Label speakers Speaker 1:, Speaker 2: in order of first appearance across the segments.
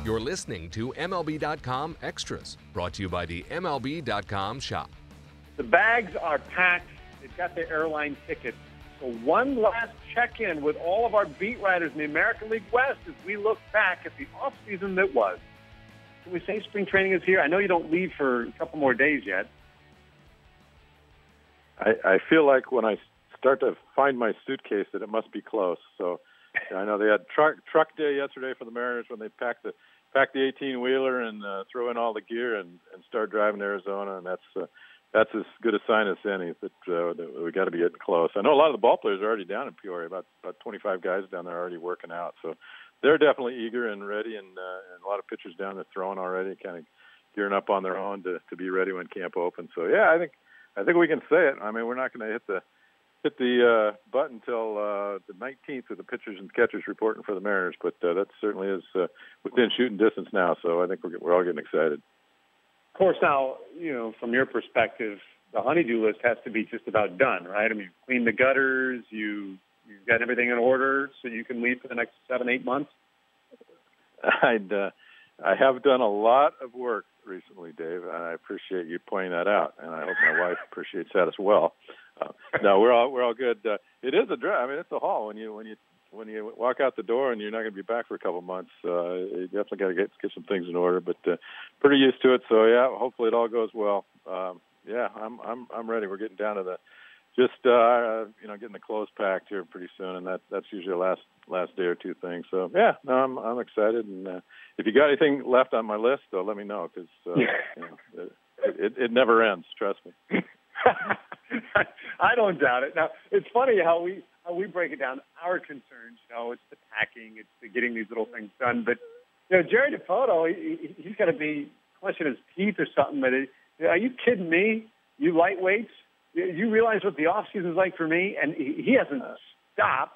Speaker 1: You're listening to MLB.com Extras, brought to you by the MLB.com shop.
Speaker 2: The bags are packed. They've got their airline tickets. So one last check-in with all of our beat writers in the American League West as we look back at the offseason that was. Can we say spring training is here? I know you don't leave for a couple more days yet.
Speaker 3: I feel like when I start to find my suitcase that it must be close. So I know they had truck day yesterday for the Mariners when they packed the 18-wheeler and throw in all the gear and start driving to Arizona, and that's as good a sign as any that we got to be getting close. I know a lot of the ball players are already down in Peoria. About 25 guys down there are already working out, so they're definitely eager and ready, and a lot of pitchers down there throwing already, kind of gearing up on their own to be ready when camp opens. So yeah, I think we can say it. I mean, we're not going to hit the button until the 19th with the pitchers and catchers reporting for the Mariners, but that certainly is within shooting distance now. So I think we're all getting excited.
Speaker 2: Of course, now, from your perspective, the honey-do list has to be just about done, right? I mean, you've cleaned the gutters, you've got everything in order so you can leave for the next 7-8 months?
Speaker 3: I have done a lot of work recently, Dave, and I appreciate you pointing that out, and I hope my wife appreciates that as well. No, we're all good. It is a drive. I mean, it's a haul when you walk out the door and you're not going to be back for a couple of months. You definitely got to get some things in order, but pretty used to it. So yeah, hopefully it all goes well. Yeah, I'm ready. We're getting down to getting the clothes packed here pretty soon, and that's usually a last day or two thing. So yeah, no, I'm excited. And if you got anything left on my list, let me know because it never ends. Trust me.
Speaker 2: I don't doubt it. Now it's funny how we break it down. Our concerns, it's the packing, it's the getting these little things done. But Jerry Dipoto, he's got to be clenching his teeth or something. But are you kidding me? You lightweights, you realize what the off season is like for me, and he hasn't stopped.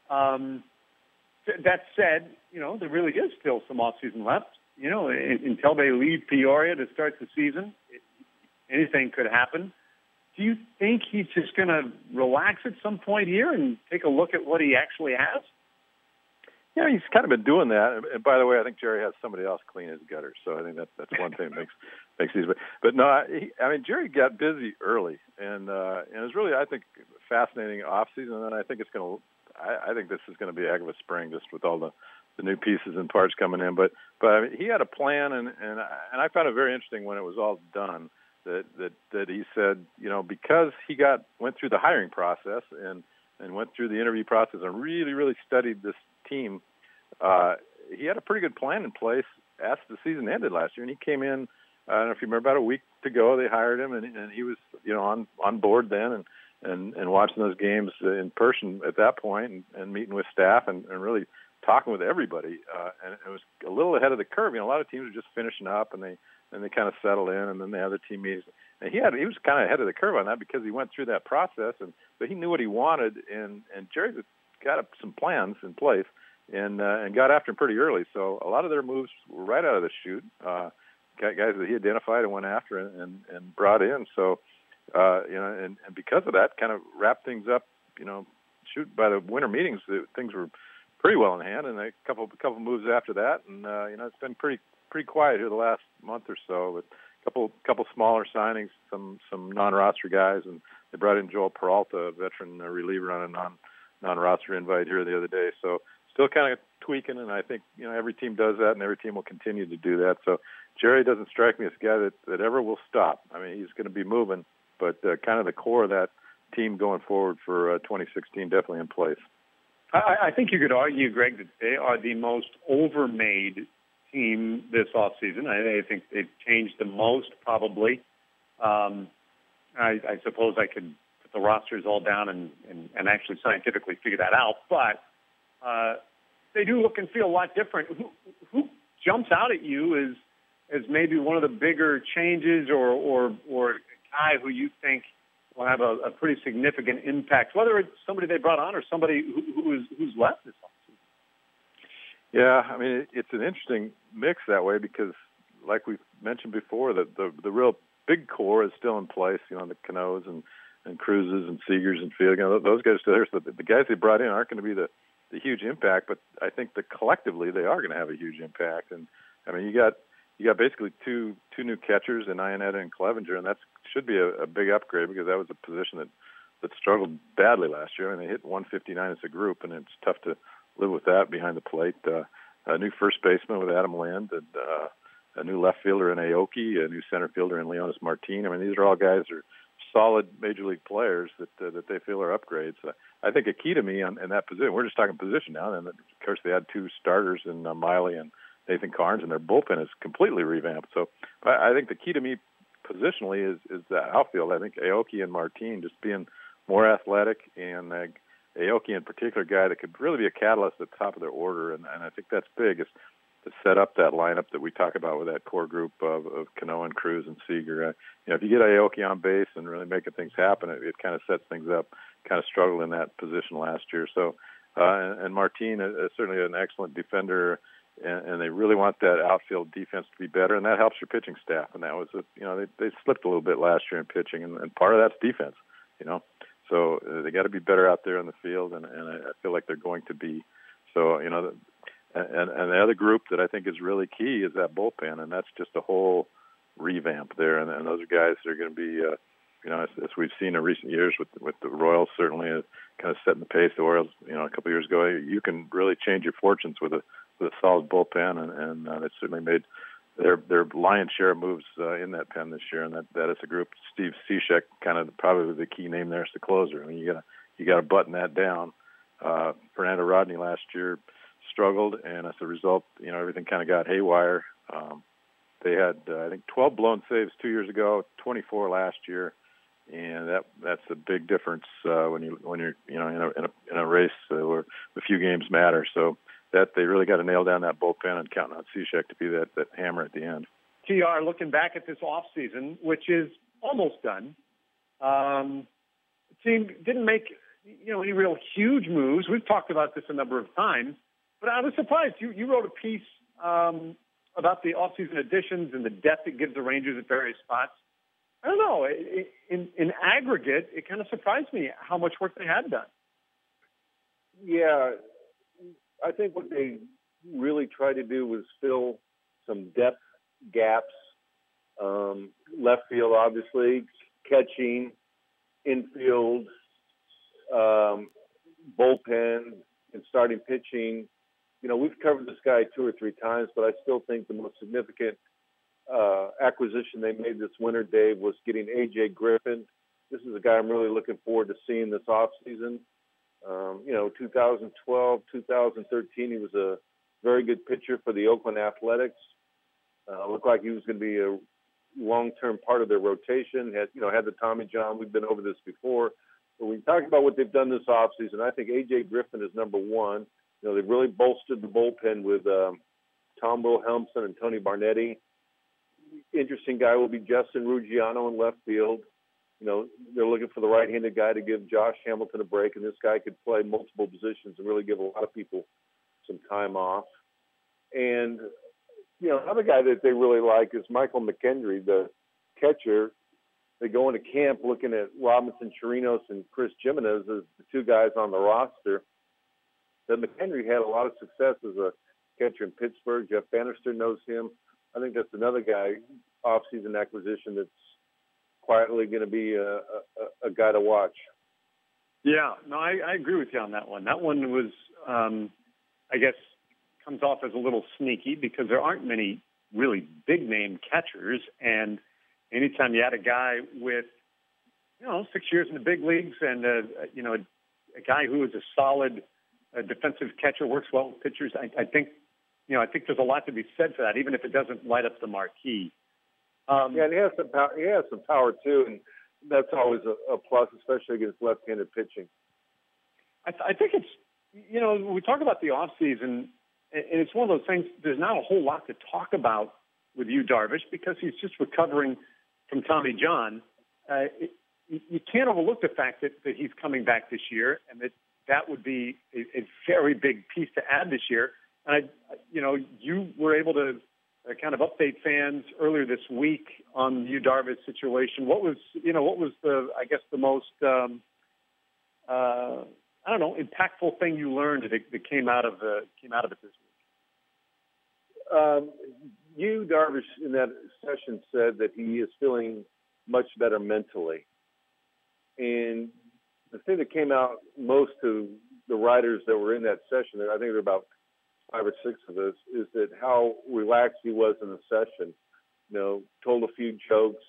Speaker 2: That said, there really is still some off season left. Until they leave Peoria to start the season, anything could happen. Do you think he's just going to relax at some point here and take a look at what he actually has?
Speaker 3: Yeah, he's kind of been doing that. And by the way, I think Jerry has somebody else clean his gutters, so I think that's one thing that makes these. But no, I mean Jerry got busy early, and it was really, I think, fascinating off season. And I think I think this is going to be a heck of a spring, just with all the new pieces and parts coming in. But I mean, he had a plan, and I found it very interesting when it was all done. That he said, because he went through the hiring process and went through the interview process and really, really studied this team, he had a pretty good plan in place as the season ended last year. And he came in, I don't know if you remember, about a week to go, they hired him, and he was, on board then and watching those games in person at that point and meeting with staff and really talking with everybody. And it was a little ahead of the curve. A lot of teams are just finishing up and they kind of settle in, and then they have the team meetings. And he was kind of ahead of the curve on that because he went through that process, but he knew what he wanted, and Jerry got some plans in place and got after him pretty early. So a lot of their moves were right out of the chute, guys that he identified and went after and brought in. So and because of that, kind of wrapped things up. Shoot, by the winter meetings, things were pretty well in hand, and a couple moves after that, and it's been pretty quiet here the last month or so, with a couple smaller signings, some non-roster guys, and they brought in Joel Peralta, a veteran reliever, on a non-roster invite here the other day. So still kind of tweaking, and I think every team does that, and every team will continue to do that. So Jerry doesn't strike me as a guy that ever will stop. I mean, he's going to be moving, but kind of the core of that team going forward for 2016 definitely in place.
Speaker 2: I think you could argue, Greg, that they are the most overmade team this offseason. I think they've changed the most, probably. I suppose I could put the rosters all down and actually scientifically figure that out, but they do look and feel a lot different. Who jumps out at you as maybe one of the bigger changes or a guy who you think will have a pretty significant impact, whether it's somebody they brought on or somebody who's left this offseason?
Speaker 3: Yeah, I mean, it's an interesting mix that way because, like we've mentioned before, the real big core is still in place. The Canoes and Cruzes and Seegers and Field. Those guys are still there. So the guys they brought in aren't going to be the huge impact, but I think that collectively they are going to have a huge impact. And I mean, you got basically two new catchers in Iannetta and Clevenger, and that should be a big upgrade because that was a position that struggled badly last year. I mean, they hit 159 as a group, and it's tough to live with that behind the plate. A new first baseman with Adam Lind, and a new left fielder in Aoki, a new center fielder in Leonis Martin. I mean, these are all guys who are solid major league players that they feel are upgrades. I think a key to me in that position, we're just talking position now, and of course they had two starters in Miley and Nathan Carnes, and their bullpen is completely revamped. So I think the key to me positionally is the outfield. I think Aoki and Martin just being more athletic, and Aoki in particular, guy that could really be a catalyst at the top of their order, and I think that's big is to set up that lineup that we talk about with that core group of Cano and Cruz and Seager. If you get Aoki on base and really making things happen, it kind of sets things up. Kind of struggled in that position last year. So, and Martin is certainly an excellent defender, and they really want that outfield defense to be better, and that helps your pitching staff. And that was, they slipped a little bit last year in pitching, and part of that's defense, So they got to be better out there in the field, and I feel like they're going to be. So, and the other group that I think is really key is that bullpen, and that's just a whole revamp there. And those are guys that are going to be, as we've seen in recent years with the Royals, certainly kind of setting the pace. The Orioles, a couple of years ago, you can really change your fortunes with a solid bullpen, and they certainly made their lion's share of moves in that pen this year. And that is a group. Steve Cishek, kind of probably the key name there, is the closer. I mean, you got to button that down. Fernando Rodney last year struggled, and as a result, everything kind of got haywire. They had, I think, 12 blown saves 2 years ago, 24 last year, and that's a big difference when you're in a race where a few games matter. So that they really got to nail down that bullpen and counting on Cishek to be that hammer at the end.
Speaker 2: TR, looking back at this offseason, which is almost done, the team didn't make any real huge moves. We've talked about this a number of times, but I was surprised. You wrote a piece about the offseason additions and the depth it gives the Rangers at various spots. I don't know. In aggregate, it kind of surprised me how much work they had done.
Speaker 4: Yeah, I think what they really tried to do was fill some depth gaps. Left field, obviously, catching, infield, bullpen, and starting pitching. We've covered this guy 2 or 3 times, but I still think the most significant acquisition they made this winter, Dave, was getting A.J. Griffin. This is a guy I'm really looking forward to seeing this offseason. 2012, 2013, he was a very good pitcher for the Oakland Athletics. Looked like he was going to be a long-term part of their rotation. Had the Tommy John. We've been over this before. But when you talk about what they've done this offseason, I think A.J. Griffin is number one. They've really bolstered the bullpen with Tom Wilhelmsen and Tony Barnetti. Interesting guy will be Justin Ruggiano in left field. They're looking for the right-handed guy to give Josh Hamilton a break, and this guy could play multiple positions and really give a lot of people some time off. And, another guy that they really like is Michael McKendry, the catcher. They go into camp looking at Robinson Chirinos and Chris Jimenez as the 2 guys on the roster. Then McHenry had a lot of success as a catcher in Pittsburgh. Jeff Bannister knows him. I think that's another guy, off-season acquisition, that's quietly going to be a guy to watch.
Speaker 2: Yeah, no, I agree with you on that one. That one was, I guess, comes off as a little sneaky because there aren't many really big-name catchers, and anytime you had a guy with, 6 years in the big leagues and, a guy who is a solid defensive catcher, works well with pitchers, I think there's a lot to be said for that, even if it doesn't light up the marquee.
Speaker 4: And he has some power. He has some power too, and that's always a plus, especially against left-handed pitching.
Speaker 2: I think it's we talk about the off season, and it's one of those things. There's not a whole lot to talk about with Yu Darvish because he's just recovering from Tommy John. You can't overlook the fact that he's coming back this year, and that would be a very big piece to add this year. And you were able to kind of update fans earlier this week on the Yu Darvish situation. What was the most impactful thing you learned that came out of it this week?
Speaker 4: Yu Darvish in that session said that he is feeling much better mentally. And the thing that came out most to the writers that were in that session, I think there were about 5 or 6 of us, is that how relaxed he was in the session. Told a few jokes,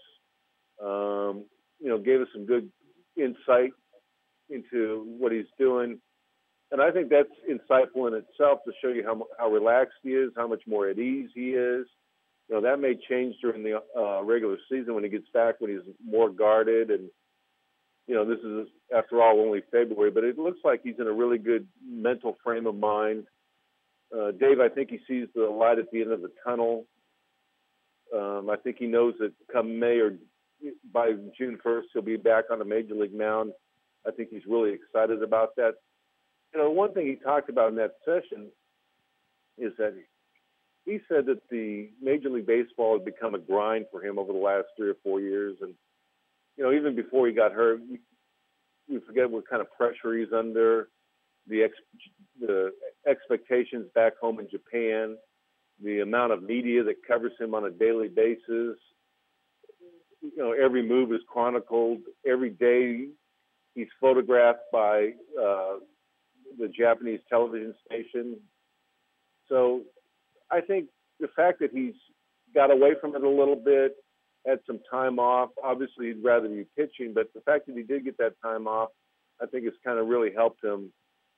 Speaker 4: gave us some good insight into what he's doing. And I think that's insightful in itself to show you how relaxed he is, how much more at ease he is. That may change during the regular season when he gets back, when he's more guarded. And, this is, after all, only February. But it looks like he's in a really good mental frame of mind. Dave, I think he sees the light at the end of the tunnel. I think he knows that come May or by June 1st, he'll be back on the Major League mound. I think he's really excited about that. One thing he talked about in that session is that he said that the Major League Baseball had become a grind for him over the last 3 or 4 years. And, even before he got hurt, we forget what kind of pressure he's under, the expectations back home in Japan, the amount of media that covers him on a daily basis. Every move is chronicled. Every day he's photographed by the Japanese television station. So I think the fact that he's got away from it a little bit, had some time off, obviously he'd rather be pitching, but the fact that he did get that time off, I think it's kind of really helped him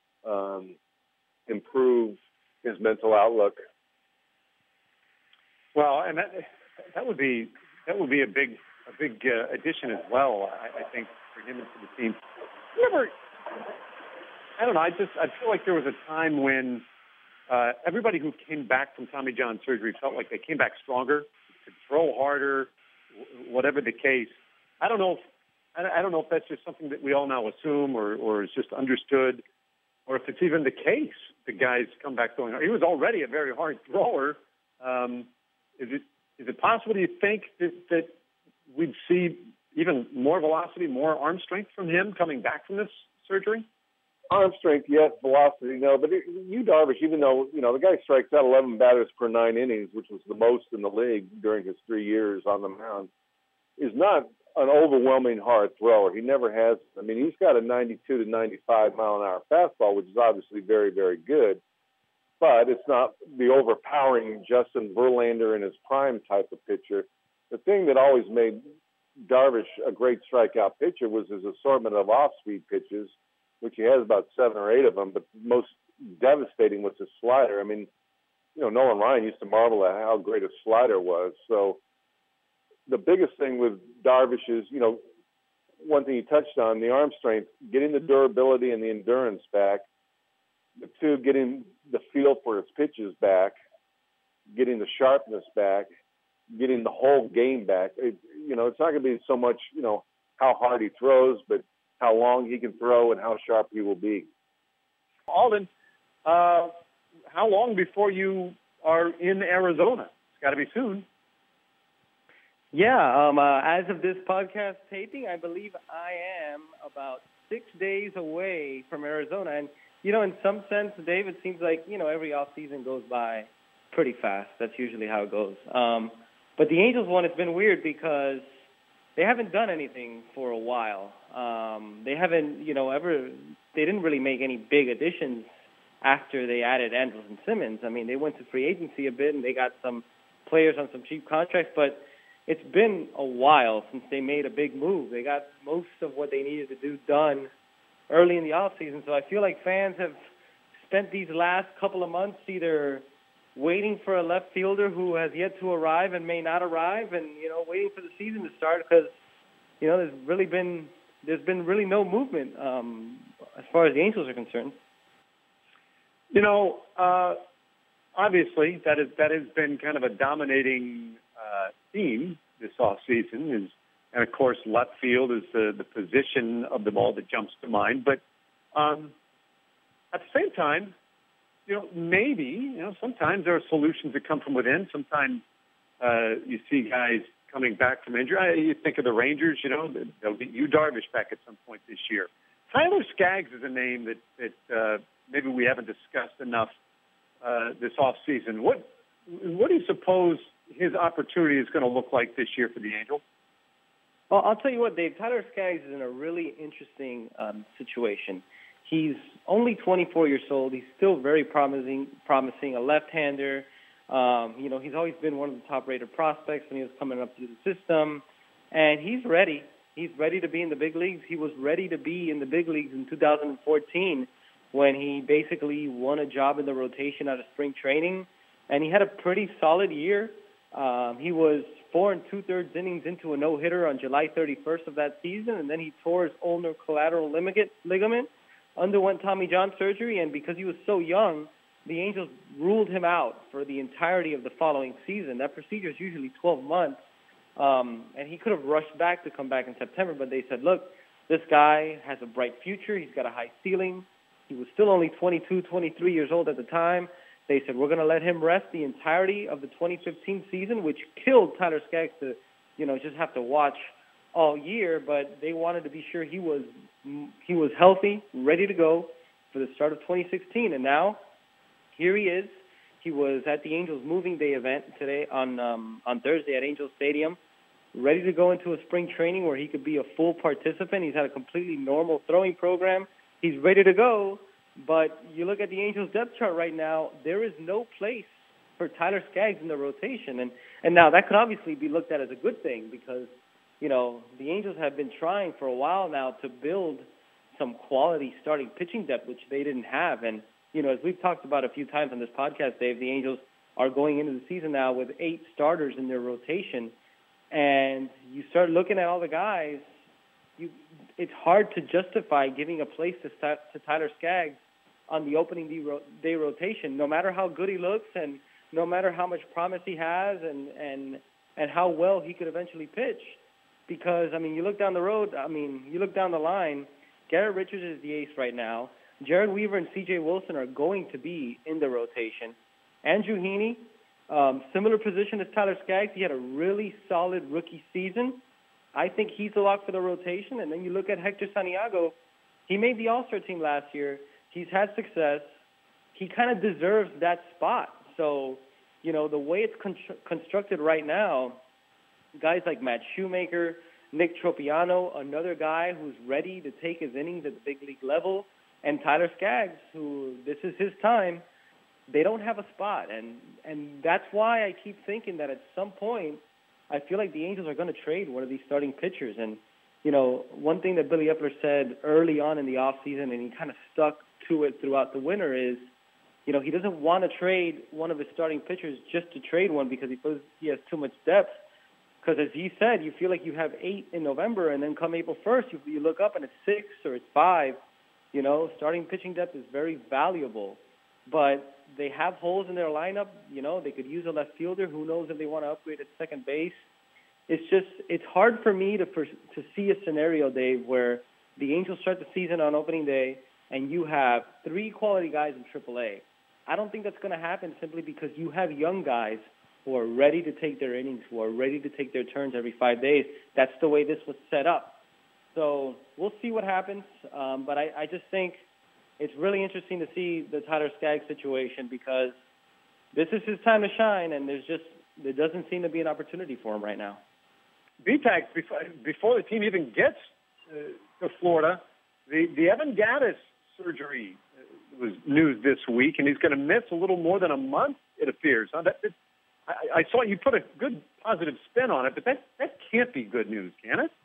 Speaker 4: improve his mental outlook. Well, and that would be a big addition as well. I think for him and for the team. I don't know. I feel like there was a time when everybody who came back from Tommy John surgery felt like they came back stronger, could throw harder, whatever the case. I don't know if that's just something that we all now assume or is just understood, or if it's even the case. The guys come back throwing hard. He was already a very hard thrower. Is it possible, do you think, that we'd see even more velocity, more arm strength from him coming back from this surgery? Arm strength, yes. Velocity, no. But Yu Darvish, even though, the guy strikes out 11 batters per 9 innings, which was the most in the league during his 3 years on the mound, is not an overwhelming hard thrower. He never has. I mean, he's got a 92 to 95 mile an hour fastball, which is obviously very, very good. But it's not the overpowering Justin Verlander in his prime type of pitcher. The thing that always made Darvish a great strikeout pitcher was his assortment of off-speed pitches, which he has about 7 or 8 of them, but most devastating was his slider. I mean, Nolan Ryan used to marvel at how great a slider was. So the biggest thing with Darvish is, one thing he touched on, the arm strength, getting the durability and the endurance back. The 2, getting the feel for his pitches back, getting the sharpness back, getting the whole game back. It's not going to be so much, how hard he throws, but how long he can throw and how sharp he will be. Alden, how long before you are in Arizona? It's got to be soon.
Speaker 5: Yeah, as of this podcast taping, I believe I am about 6 days away from Arizona. And, in some sense, Dave, it seems like, every off season goes by pretty fast. That's usually how it goes. But the Angels one, it's been weird because they haven't done anything for a while. They haven't, they didn't really make any big additions after they added Andrelton Simmons. I mean, they went to free agency a bit and they got some players on some cheap contracts, but it's been a while since they made a big move. They got most of what they needed to do done early in the offseason. So I feel like fans have spent these last couple of months either waiting for a left fielder who has yet to arrive and may not arrive, and waiting for the season to start because there's been really no movement as far as the Angels are concerned.
Speaker 2: Obviously that has been kind of a dominating theme this offseason, and of course left field is the position of the ball that jumps to mind. But at the same time, maybe, sometimes there are solutions that come from within. Sometimes you see guys coming back from injury. You think of the Rangers, they'll get Yu Darvish back at some point this year. Tyler Skaggs is a name that maybe we haven't discussed enough this offseason. what do you suppose his opportunity is going to look like this year for the Angels?
Speaker 5: Well, I'll tell you what, Dave. Tyler Skaggs is in a really interesting situation. He's only 24 years old. He's still very promising, a left-hander. He's always been one of the top-rated prospects when he was coming up through the system. And he's ready. He's ready to be in the big leagues. He was ready to be in the big leagues in 2014 when he basically won a job in the rotation out of spring training. And he had a pretty solid year. He was 4 2/3 innings into a no-hitter on July 31st of that season, and then he tore his ulnar collateral ligament, underwent Tommy John surgery, and because he was so young, the Angels ruled him out for the entirety of the following season. That procedure is usually 12 months, and he could have rushed back to come back in September, but they said, look, this guy has a bright future. He's got a high ceiling. He was still only 22, 23 years old at the time. They said, we're going to let him rest the entirety of the 2015 season, which killed Tyler Skaggs to, just have to watch all year. But they wanted to be sure he was healthy, ready to go for the start of 2016. And now, here he is. He was at the Angels Moving Day event today on Thursday at Angels Stadium, ready to go into a spring training where he could be a full participant. He's had a completely normal throwing program. He's ready to go. But you look at the Angels' depth chart right now, there is no place for Tyler Skaggs in the rotation. And now that could obviously be looked at as a good thing because, the Angels have been trying for a while now to build some quality starting pitching depth, which they didn't have. And, as we've talked about a few times on this podcast, Dave, the Angels are going into the season now with 8 starters in their rotation. And you start looking at all the guys, it's hard to justify giving a place to Tyler Skaggs on the opening day rotation, no matter how good he looks and no matter how much promise he has and how well he could eventually pitch. Because, you look down the road, you look down the line, Garrett Richards is the ace right now. Jared Weaver and C.J. Wilson are going to be in the rotation. Andrew Heaney, similar position as Tyler Skaggs. He had a really solid rookie season. I think he's a lock for the rotation. And then you look at Hector Santiago. He made the All-Star team last year. He's had success. He kind of deserves that spot. So, the way it's constructed right now, guys like Matt Shoemaker, Nick Tropiano, another guy who's ready to take his innings at the big league level, and Tyler Skaggs, who this is his time, they don't have a spot. And that's why I keep thinking that at some point, I feel like the Angels are going to trade one of these starting pitchers. And, one thing that Billy Epler said early on in the offseason, and he kind of stuck to it throughout the winter, is, he doesn't want to trade one of his starting pitchers just to trade one because he feels he has too much depth. Because as he said, you feel like you have 8 in November, and then come April 1st, you look up and it's 6 or it's 5. Starting pitching depth is very valuable. But they have holes in their lineup. They could use a left fielder. Who knows if they want to upgrade at second base. It's hard for me to see a scenario, Dave, where the Angels start the season on opening day and you have 3 quality guys in AAA. I don't think that's going to happen simply because you have young guys who are ready to take their innings, who are ready to take their turns every 5 days. That's the way this was set up. So we'll see what happens. But I just think it's really interesting to see the Tyler Skaggs situation because this is his time to shine, and there doesn't seem to be an opportunity for him right now.
Speaker 2: BTAC, before the team even gets to Florida, the Evan Gattis surgery was news this week, and he's going to miss a little more than a month, it appears. I saw you put a good positive spin on it, but that can't be good news, can it?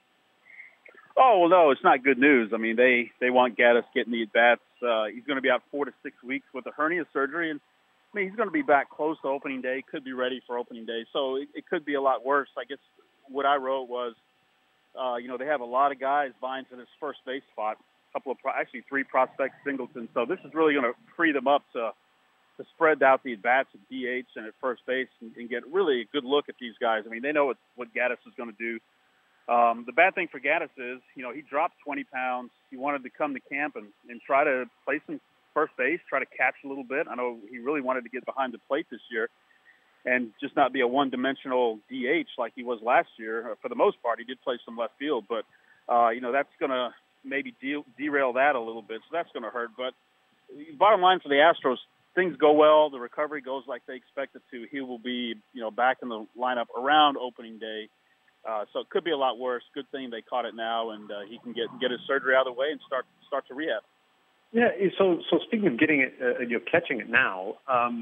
Speaker 6: Oh, well, no, it's not good news. They want Gattis getting the at-bats. He's going to be out 4 to 6 weeks with a hernia surgery, and he's going to be back close to opening day, could be ready for opening day. So it could be a lot worse. I guess what I wrote was, they have a lot of guys vying for this first base spot, actually 3 prospects, Singleton. So this is really going to free them up to spread out the at-bats at DH and at first base and get really a good look at these guys. They know what Gattis is going to do. The bad thing for Gattis is, he dropped 20 pounds. He wanted to come to camp and try to play some first base, try to catch a little bit. I know he really wanted to get behind the plate this year and just not be a one-dimensional DH like he was last year. For the most part, he did play some left field, but, that's going to maybe derail that a little bit, so that's going to hurt. But bottom line for the Astros, things go well, the recovery goes like they expect it to, he will be, back in the lineup around opening day. So it could be a lot worse. Good thing they caught it now, and he can get his surgery out of the way and start to rehab.
Speaker 2: Yeah. So speaking of getting it, catching it now,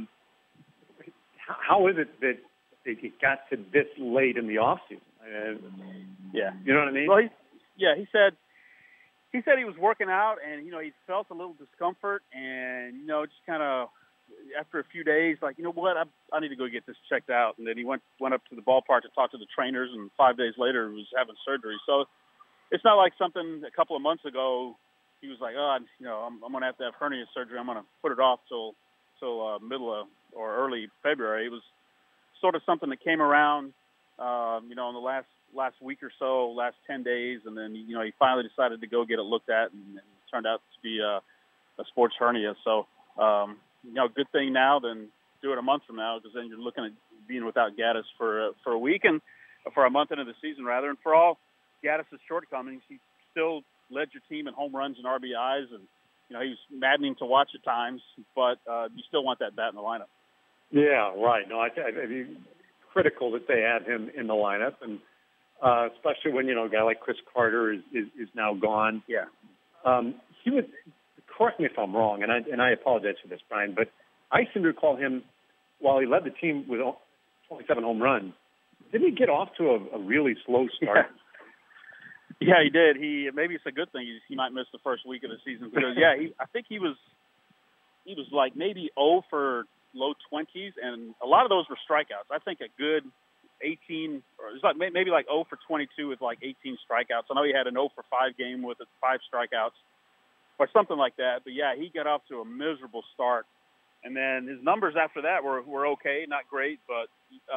Speaker 2: how is it that it got to this late in the off season?
Speaker 6: Yeah.
Speaker 2: You know what I mean?
Speaker 6: Well, he said he was working out, and he felt a little discomfort, and just kind of after a few days, like, what, I need to go get this checked out. And then he went up to the ballpark to talk to the trainers, and 5 days later he was having surgery. So it's not like something a couple of months ago he was like, I'm going to have hernia surgery. I'm going to put it off till middle of or early February. It was sort of something that came around, in the last week or so, last 10 days, and then he finally decided to go get it looked at, and it turned out to be a sports hernia. So good thing now than do it a month from now, because then you're looking at being without Gaddis for a week and for a month into the season rather. And for all Gaddis' shortcomings, he still led your team in home runs and RBIs, and he was maddening to watch at times, but you still want that bat in the lineup.
Speaker 2: Yeah, right. No, I mean, critical that they have him in the lineup, and especially when a guy like Chris Carter is now gone.
Speaker 6: Yeah.
Speaker 2: He was. Correct me if I'm wrong, and I apologize for this, Brian, but I seem to recall him, while he led the team with 27 home runs, didn't he get off to a really slow start?
Speaker 6: Yeah, he did. Maybe it's a good thing he might miss the first week of the season, because I think he was like maybe 0 for low 20s, and a lot of those were strikeouts. I think a good 18, or it's like maybe like 0 for 22 with like 18 strikeouts. I know he had an 0 for 5 game with 5 strikeouts, or something like that. But yeah, he got off to a miserable start, and then his numbers after that were okay, not great, but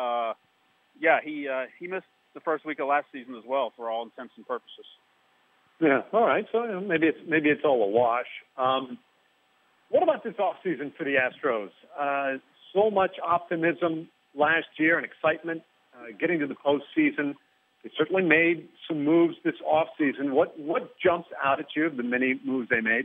Speaker 6: he missed the first week of last season as well, for all intents and purposes.
Speaker 2: Yeah. All right. So maybe it's all a wash. What about this offseason for the Astros? So much optimism last year and excitement getting to the postseason. They certainly made some moves this offseason. What jumps out at you of the many moves they made?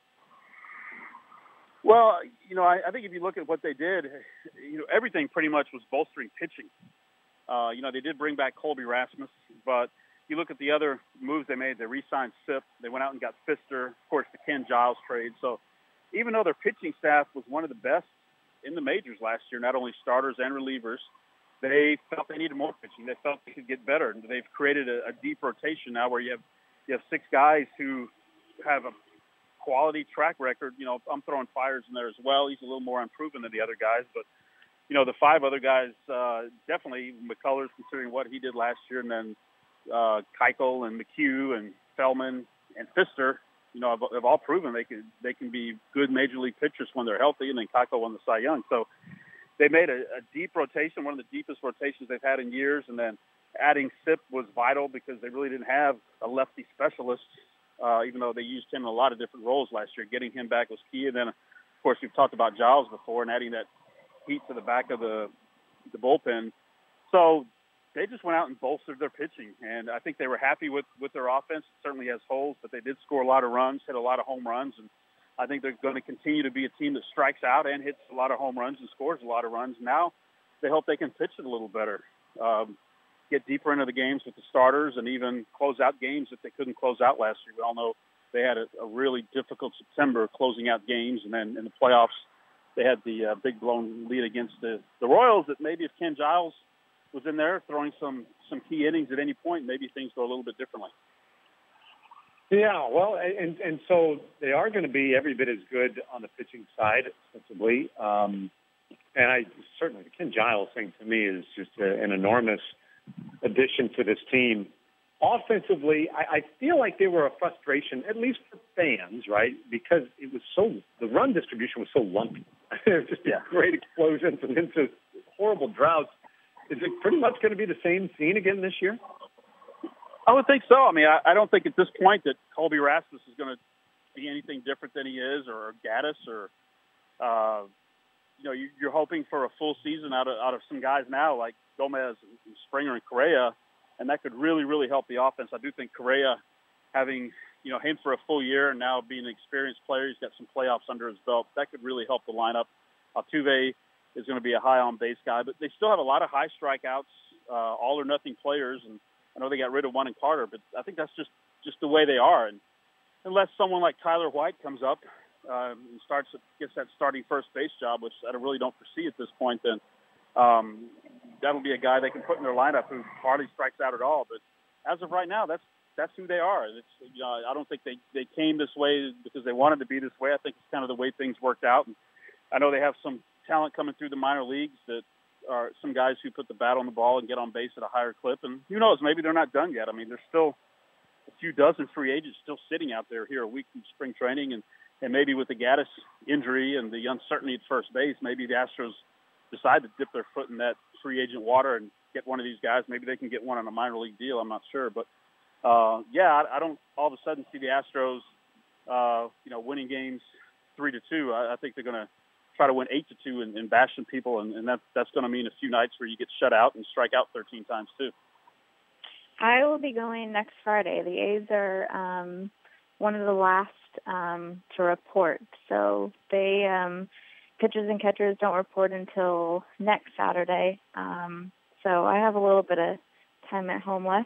Speaker 6: Well, I think if you look at what they did, everything pretty much was bolstering pitching. They did bring back Colby Rasmus, but you look at the other moves they made. They re-signed Sip. They went out and got Pfister, of course, the Ken Giles trade. So even though their pitching staff was one of the best in the majors last year, not only starters and relievers, they felt they needed more pitching. They felt they could get better. And they've created a deep rotation now where you have 6 guys who have a quality track record. I'm throwing Fires in there as well. He's a little more unproven than the other guys, but the 5 other guys, definitely McCullers, considering what he did last year, and then Keuchel and McHugh and Feldman and Pfister, have all proven they can be good major league pitchers when they're healthy, and then Keuchel won the Cy Young. So they made a deep rotation, one of the deepest rotations they've had in years, and then adding Sip was vital because they really didn't have a lefty specialist, even though they used him in a lot of different roles last year. Getting him back was key, and then, of course, we've talked about Giles before, and adding that heat to the back of the bullpen. So they just went out and bolstered their pitching, and I think they were happy with their offense. It certainly has holes, but they did score a lot of runs, hit a lot of home runs, and I think they're going to continue to be a team that strikes out and hits a lot of home runs and scores a lot of runs. Now they hope they can pitch it a little better, get deeper into the games with the starters, and even close out games that they couldn't close out last year. We all know they had a really difficult September closing out games, and then in the playoffs they had the big blown lead against the Royals that maybe if Ken Giles was in there throwing some key innings at any point, maybe things go a little bit differently.
Speaker 2: Yeah, well, and so they are going to be every bit as good on the pitching side, ostensibly. And certainly the Ken Giles thing to me is just an enormous addition to this team. Offensively, I feel like they were a frustration, at least for fans, right? Because it was the run distribution was so lumpy. It was just great explosions and into horrible droughts. Is it pretty much going to be the same scene again this year?
Speaker 6: I would think so. I mean, I don't think at this point that Colby Rasmus is going to be anything different than he is, or Gaddis, or you're hoping for a full season out of some guys now like Gomez and Springer and Correa, and that could really, really help the offense. I do think Correa, having him for a full year and now being an experienced player, he's got some playoffs under his belt. That could really help the lineup. Altuve is going to be a high on base guy, but they still have a lot of high strikeouts, all or nothing players, and I know they got rid of one in Carter, but I think that's just the way they are. And unless someone like Tyler White comes up and gets that starting first base job, which I really don't foresee at this point, then that'll be a guy they can put in their lineup who hardly strikes out at all. But as of right now, that's who they are. I don't think they came this way because they wanted to be this way. I think it's kind of the way things worked out. And I know they have some talent coming through the minor leagues that are some guys who put the bat on the ball and get on base at a higher clip. And who knows, maybe they're not done yet. I mean, there's still a few dozen free agents still sitting out there here a week from spring training. And maybe with the Gaddis injury and the uncertainty at first base, maybe the Astros decide to dip their foot in that free agent water and get one of these guys. Maybe they can get one on a minor league deal. I'm not sure. But, I don't all of a sudden see the Astros, winning games 3-2. I think they're going to try to win 8-2 and bash some people. And that's going to mean a few nights where you get shut out and strike out 13 times too.
Speaker 7: I will be going next Friday. The A's are one of the last to report. So they pitchers and catchers don't report until next Saturday. So I have a little bit of time at home left.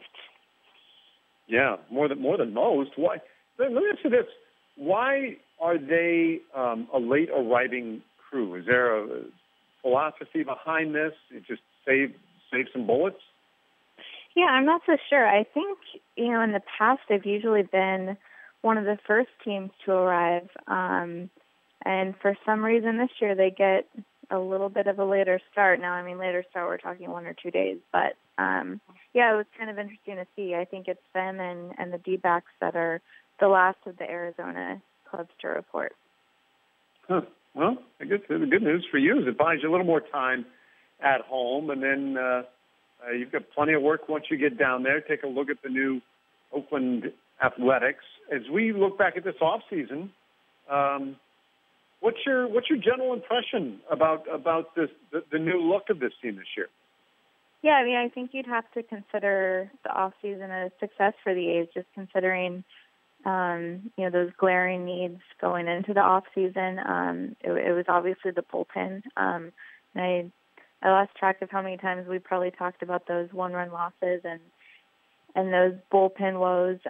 Speaker 2: Yeah, more than most. Why? Let me ask you this: why are they a late arriving crew? Is there a philosophy behind this? It just save some bullets?
Speaker 7: Yeah, I'm not so sure. I think in the past they've usually been one of the first teams to arrive, and for some reason this year they get a little bit of a later start. Now, I mean, later start, we're talking 1 or 2 days, but it was kind of interesting to see. I think it's them and the D-backs that are the last of the Arizona clubs to report.
Speaker 2: Huh. Well, I guess the good news for you is it buys you a little more time at home, and then you've got plenty of work once you get down there. Take a look at the new Oakland Athletics. As we look back at this offseason, what's your general impression about this the new look of this team this year?
Speaker 7: Yeah, I mean, I think you'd have to consider the offseason a success for the A's, just considering those glaring needs going into the offseason. It was obviously the bullpen. And I lost track of how many times we probably talked about those one-run losses and those bullpen woes.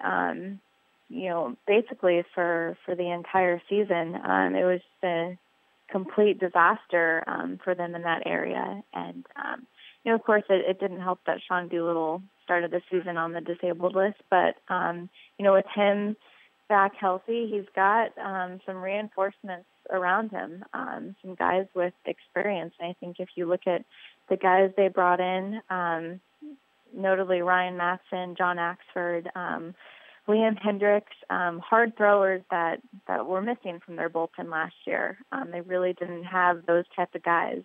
Speaker 7: Basically for the entire season, it was just a complete disaster for them in that area. And of course, it didn't help that Sean Doolittle started the season on the disabled list. But, with him back healthy, he's got some reinforcements around him, some guys with experience. And I think if you look at the guys they brought in, notably Ryan Matson, John Axford, Liam Hendricks, hard throwers that were missing from their bullpen last year. They really didn't have those type of guys.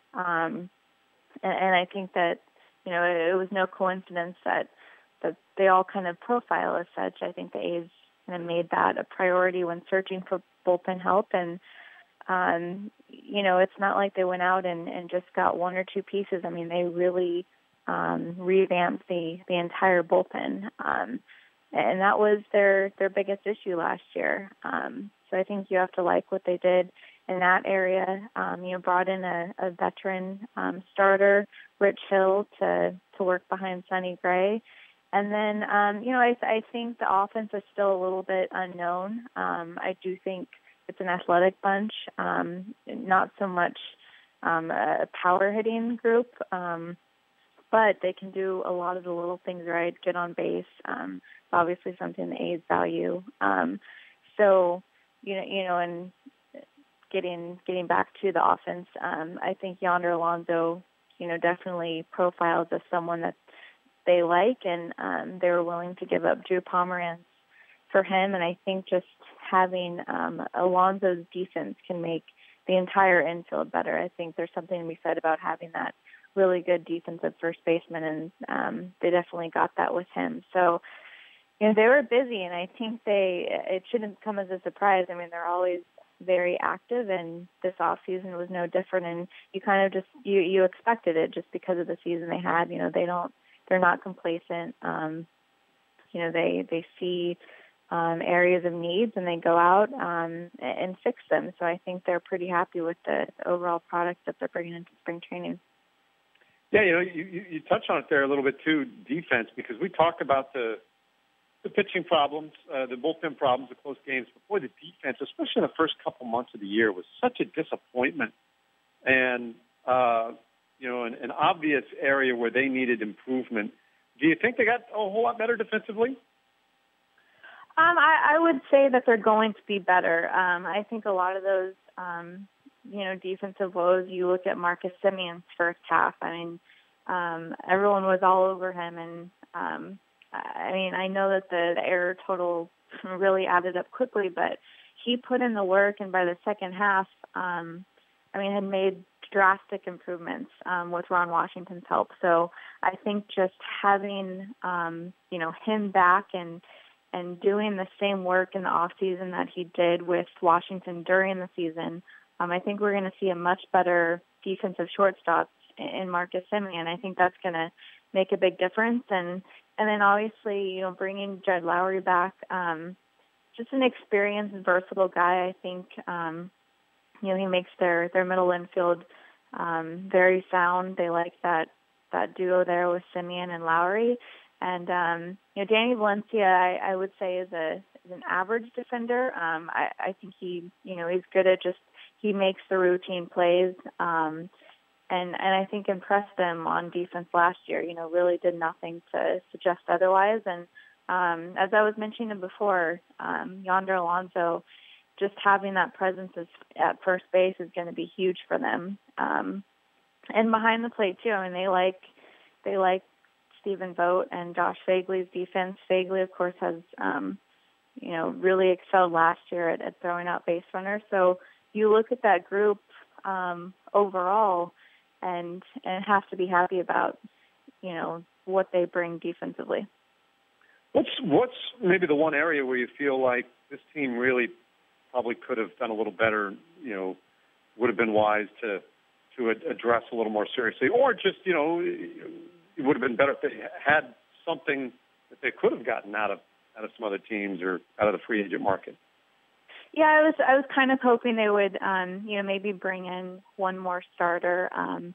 Speaker 7: And I think that, it was no coincidence that they all kind of profile as such. I think the A's kind of made that a priority when searching for bullpen help. And, it's not like they went out and just got 1 or 2 pieces. I mean, they really revamped the entire bullpen. And that was their biggest issue last year. So I think you have to like what they did in that area. Brought in a veteran starter, Rich Hill, to work behind Sonny Gray. And then, I think the offense is still a little bit unknown. I do think it's an athletic bunch, not so much a power hitting group, but they can do a lot of the little things right, get on base. Obviously something the A's value. And getting back to the offense, I think Yonder Alonso, definitely profiles as someone that they like, and they were willing to give up Drew Pomeranz for him. And I think just having Alonso's defense can make the entire infield better. I think there's something to be said about having that really good defensive first baseman, and they definitely got that with him. So, they were busy, and I think it shouldn't come as a surprise. I mean, they're always very active, and this off season was no different. And you kind of just you expected it just because of the season they had. They're not complacent. They see areas of needs, and they go out and fix them. So I think they're pretty happy with the overall product that they're bringing into spring training.
Speaker 2: Yeah, you touched on it there a little bit too, defense, because we talked about the pitching problems, the bullpen problems, the close games. But boy, the defense, especially in the first couple months of the year, was such a disappointment, and an obvious area where they needed improvement. Do you think they got a whole lot better defensively?
Speaker 7: I would say that they're going to be better. I think a lot of those, defensive woes, you look at Marcus Semion's first half. I mean, everyone was all over him. And, I know that the error total really added up quickly, but he put in the work. And by the second half, had made drastic improvements with Ron Washington's help. So I think just having, him back and doing the same work in the off season that he did with Washington during the season, I think we're going to see a much better defensive shortstop in Marcus Semien. I think that's going to make a big difference. And then obviously, bringing Jed Lowry back, just an experienced, versatile guy. I think, he makes their middle infield very sound. They like that duo there with Semien and Lowry. And, Danny Valencia, I would say, is an average defender. I think he's good at he makes the routine plays. And I think impressed them on defense last year, really did nothing to suggest otherwise. And as I was mentioning before, Yonder Alonso, just having that presence at first base is going to be huge for them. And behind the plate, too, they like Stephen Vogt and Josh Fagley's defense. Fagley, of course, has, really excelled last year at throwing out base runners. So you look at that group overall and have to be happy about, what they bring defensively.
Speaker 2: What's maybe the one area where you feel like this team really probably could have done a little better, would have been wise to address a little more seriously, or just, it would have been better if they had something that they could have gotten out of some other teams or out of the free agent market?
Speaker 7: Yeah, I was kind of hoping they would, maybe bring in one more starter.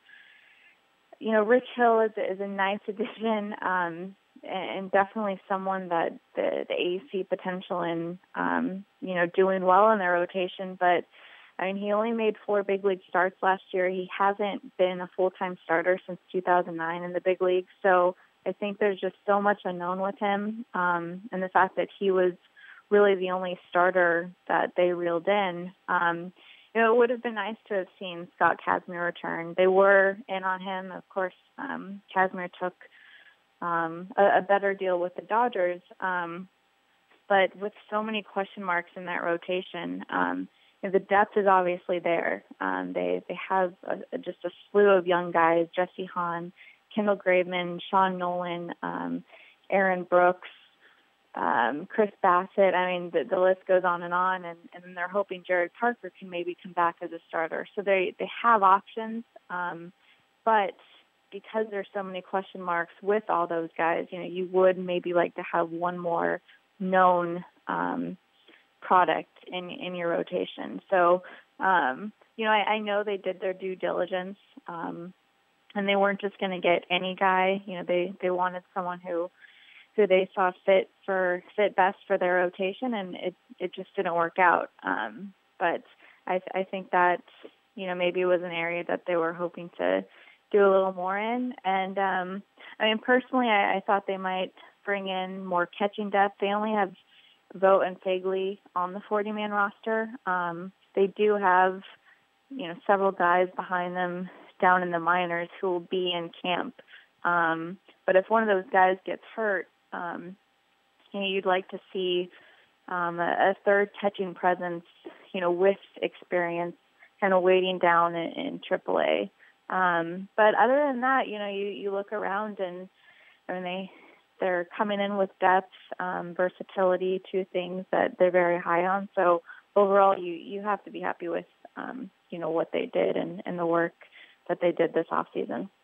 Speaker 7: Rich Hill is a nice addition, and definitely someone that the AC potential in, doing well in their rotation. But he only made 4 big league starts last year. He hasn't been a full-time starter since 2009 in the big leagues. So I think there's just so much unknown with him, and the fact that he was really the only starter that they reeled in. It would have been nice to have seen Scott Kazmir return. They were in on him. Of course, Kazmir took a better deal with the Dodgers. But with so many question marks in that rotation, the depth is obviously there. They have just a slew of young guys: Jesse Hahn, Kendall Graveman, Sean Nolan, Aaron Brooks, Chris Bassett. The list goes on, and then they're hoping Jared Parker can maybe come back as a starter. So they have options, but because there's so many question marks with all those guys, you would maybe like to have one more known product in your rotation. So, I know they did their due diligence, and they weren't just going to get any guy. They wanted someone who they saw fit best for their rotation, and it just didn't work out. But I think that maybe it was an area that they were hoping to do a little more in. And personally, I thought they might bring in more catching depth. They only have Vogt and Fagley on the 40-man roster. They do have several guys behind them down in the minors who will be in camp. But if one of those guys gets hurt, you'd like to see a third catching presence, with experience, kind of waiting down in AAA. But other than that, you look around and they're coming in with depth, versatility, 2 things that they're very high on. So overall, you have to be happy with what they did and the work that they did this off season.